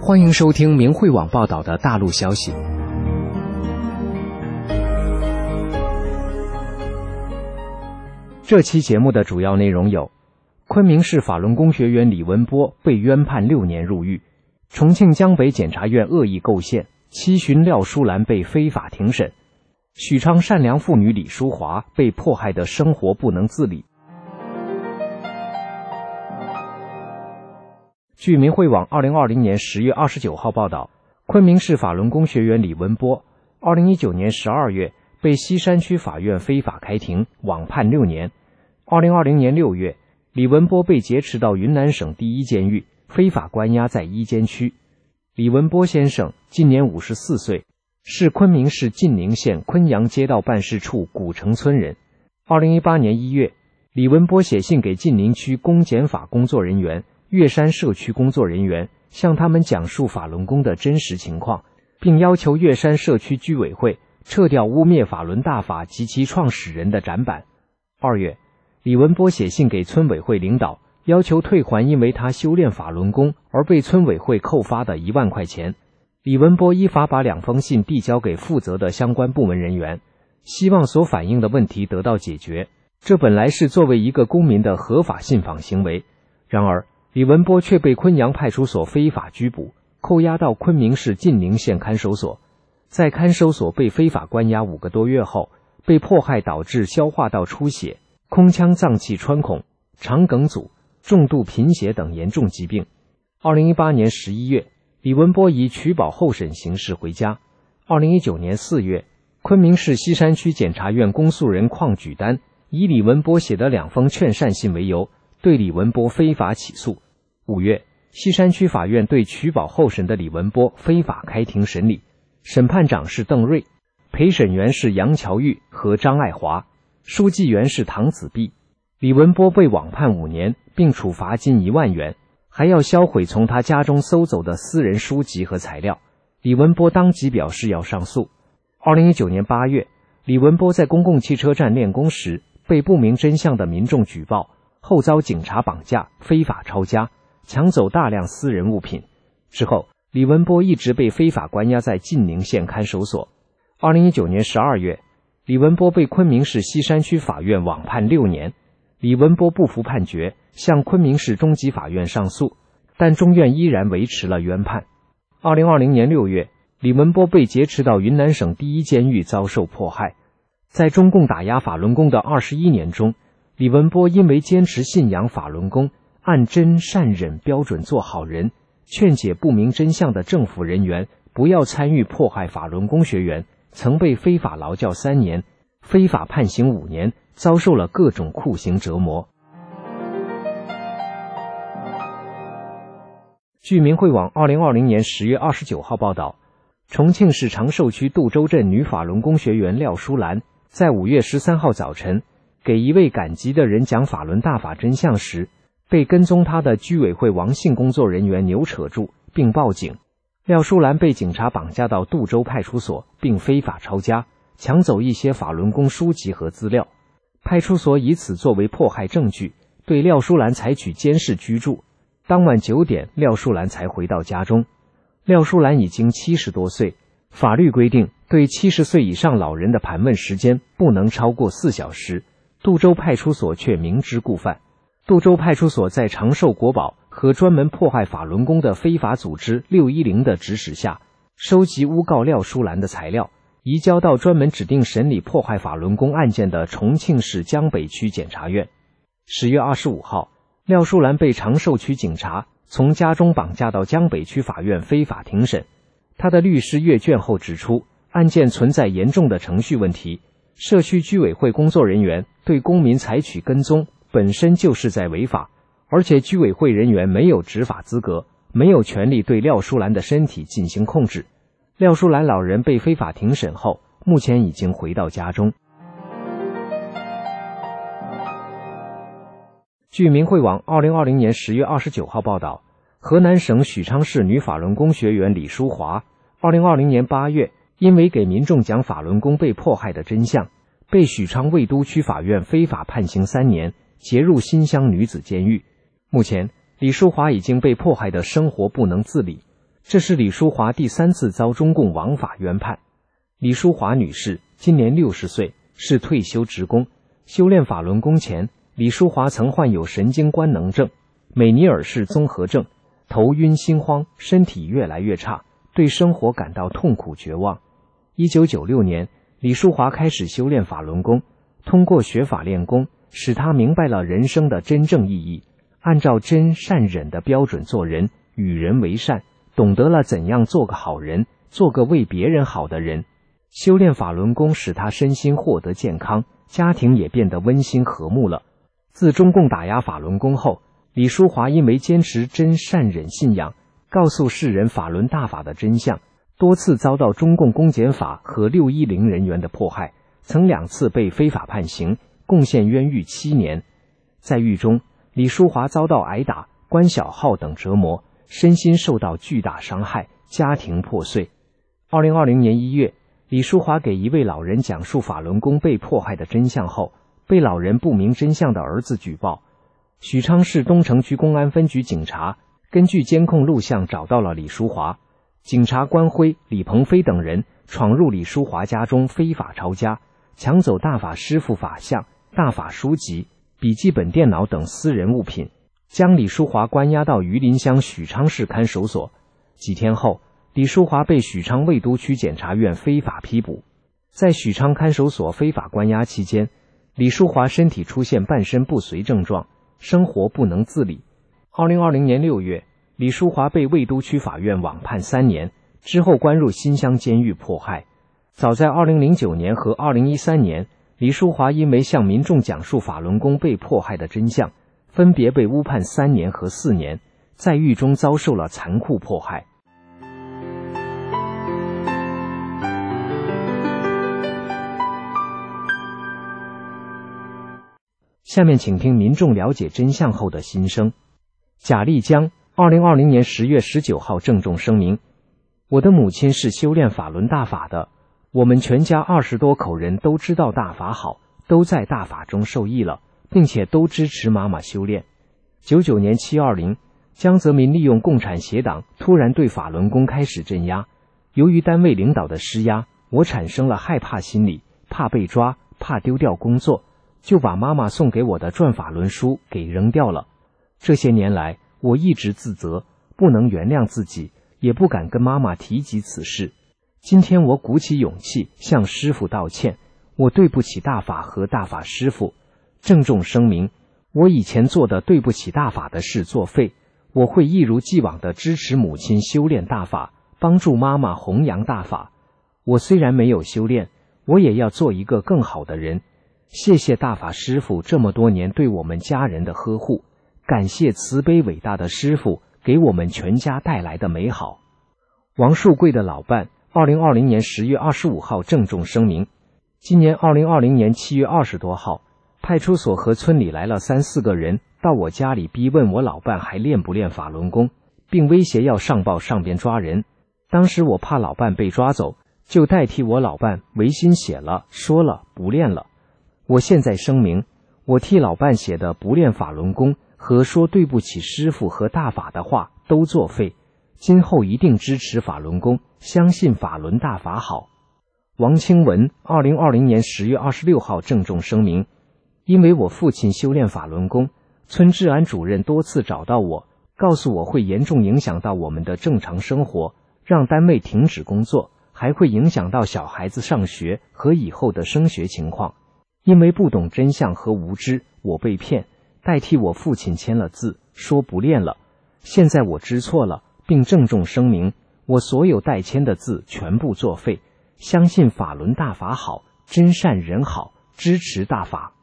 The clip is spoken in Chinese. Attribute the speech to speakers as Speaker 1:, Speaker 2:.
Speaker 1: 欢迎收听明慧网报道的大陆消息。这期节目的主要内容有：昆明市法轮功学员李文波被冤判6年入狱；重庆江北检察院恶意构陷，七旬廖淑兰被非法庭审；许昌善良妇女李淑华被迫害的生活不能自理。据明慧网2020年10月29号报道，昆明市法轮功学员李文波2019年12月被西山区法院非法开庭，网判6年。2020年6月，李文波被劫持到云南省第一监狱，非法关押在一监区。李文波先生今年54岁，是昆明市晋宁县昆阳街道办事处古城村人。2018年1月，李文波写信给晋宁区公检法工作人员、岳山社区工作人员，向他们讲述法轮功的真实情况，并要求岳山社区居委会撤掉污蔑法轮大法及其创始人的展板。2月，李文波写信给村委会领导，要求退还因为他修炼法轮功而被村委会扣发的1万块钱。李文波依法把2封信递交给负责的相关部门人员，希望所反映的问题得到解决。这本来是作为一个公民的合法信访行为，然而李文波却被昆阳派出所非法拘捕，扣押到昆明市晋宁县看守所。在看守所被非法关押5个多月后，被迫害导致消化道出血、空腔脏器穿孔、肠梗阻、重度贫血等严重疾病。2018年11月，李文波以取保候审形式回家。2019年4月，昆明市西山区检察院公诉人邝举丹以李文波写的2封劝善信为由，对李文波非法起诉。5月，西山区法院对取保候审的李文波非法开庭审理，审判长是邓瑞，陪审员是杨乔玉和张爱华，书记员是唐子碧。李文波被网判5年，并处罚金1万元，还要销毁从他家中搜走的私人书籍和材料。李文波当即表示要上诉。2019年8月，李文波在公共汽车站练功时被不明真相的民众举报，后遭警察绑架、非法抄家，抢走大量私人物品。之后，李文波一直被非法关押在晋宁县看守所。2019年12月，李文波被昆明市西山区法院网判6年。李文波不服判决，向昆明市中级法院上诉，但中院依然维持了冤判。2020年6月，李文波被劫持到云南省第一监狱遭受迫害。在中共打压法轮功的21年中，李文波因为坚持信仰法轮功，按真善忍标准做好人，劝解不明真相的政府人员不要参与迫害法轮功学员，曾被非法劳教3年，非法判刑5年，遭受了各种酷刑折磨。据明慧网2020年10月29号报道，重庆市长寿区杜州镇女法轮功学员廖淑兰在5月13号早晨给一位赶集的人讲法轮大法真相时，被跟踪他的居委会王姓工作人员扭扯住并报警。廖淑兰被警察绑架到杜州派出所，并非法抄家，抢走一些法轮功书籍和资料。派出所以此作为迫害证据，对廖淑兰采取监视居住。当晚9点，廖淑兰才回到家中。廖淑兰已经70多岁，法律规定对70岁以上老人的盘问时间不能超过4小时，杜州派出所却明知故犯。杜州派出所在长寿国宝和专门迫害法轮功的非法组织610的指使下，收集诬告廖淑兰的材料，移交到专门指定审理迫害法轮功案件的重庆市江北区检察院。10月25号，廖淑兰被长寿区警察从家中绑架到江北区法院非法庭审。他的律师阅卷后指出，案件存在严重的程序问题，社区居委会工作人员对公民采取跟踪本身就是在违法，而且居委会人员没有执法资格，没有权利对廖淑兰的身体进行控制。廖淑兰老人被非法庭审后，目前已经回到家中。据明慧网2020年10月29号报道，河南省许昌市女法轮功学员李淑华2020年8月因为给民众讲法轮功被迫害的真相，被许昌魏都区法院非法判刑3年，劫入新乡女子监狱。目前，李淑华已经被迫害的生活不能自理， 这是李淑华第3次遭中共王法冤判。李淑华女士今年60岁，是退休职工。修炼法轮功前，李淑华曾患有神经官能症、美尼尔氏综合症，头晕心慌，身体越来越差，对生活感到痛苦绝望。1996年，李淑华开始修炼法轮功，通过学法练功，使她明白了人生的真正意义，按照真善忍的标准做人，与人为善，懂得了怎样做个好人，做个为别人好的人。修炼法轮功使她身心获得健康，家庭也变得温馨和睦了。自中共打压法轮功后，李淑华因为坚持真善忍信仰，告诉世人法轮大法的真相，多次遭到中共公检法和610人员的迫害，曾2次被非法判刑，共陷冤狱7年。在狱中，李淑华遭到挨打、关小号等折磨，身心受到巨大伤害，家庭破碎。2020年1月，李淑华给一位老人讲述法轮功被迫害的真相后，被老人不明真相的儿子举报。许昌市东城区公安分局警察根据监控录像找到了李淑华，警察关辉、李鹏飞等人闯入李淑华家中非法抄家，抢走大法师父法像、大法书籍、笔记本电脑等私人物品，将李淑华关押到榆林乡许昌市看守所。几天后，李淑华被许昌魏都区检察院非法批捕。在许昌看守所非法关押期间，李淑华身体出现半身不遂症状，生活不能自理。2020年6月，李淑华被魏都区法院网判3年，之后关入新乡监狱迫害。早在2009年和2013年，李淑华因为向民众讲述法轮功被迫害的真相，分别被误判3年和4年，在狱中遭受了残酷迫害。下面请听民众了解真相后的心声。贾丽江2020年10月19号郑重声明：我的母亲是修炼法轮大法的，我们全家20多口人都知道大法好，都在大法中受益了，并且都支持妈妈修炼。99年720，江泽民利用共产协党突然对法轮功开始镇压，由于单位领导的施压，我产生了害怕心理，怕被抓，怕丢掉工作，就把妈妈送给我的转法轮书给扔掉了。这些年来，我一直自责，不能原谅自己，也不敢跟妈妈提及此事。今天我鼓起勇气向师父道歉，我对不起大法和大法师父，郑重声明，我以前做的对不起大法的事作废，我会一如既往地支持母亲修炼大法，帮助妈妈弘扬大法。我虽然没有修炼，我也要做一个更好的人。谢谢大法师父这么多年对我们家人的呵护，感谢慈悲伟大的师父给我们全家带来的美好。王树贵的老伴2020年10月25号郑重声明，今年2020年7月20多号，派出所和村里来了3、4个人到我家里逼问我老伴还练不练法轮功，并威胁要上报上边抓人。当时我怕老伴被抓走，就代替我老伴违心写了说了不练了。我现在声明，我替老伴写的不练法轮功和说对不起师父和大法的话都作废，今后一定支持法轮功，相信法轮大法好。王清文2020年10月26号郑重声明，因为我父亲修炼法轮功，村治安主任多次找到我，告诉我会严重影响到我们的正常生活，让单位停止工作，还会影响到小孩子上学和以后的升学情况。因为不懂真相和无知，我被骗，代替我父亲签了字，说不练了。现在我知错了，并郑重声明，我所有代签的字全部作废，相信法轮大法好，真善人好，支持大法。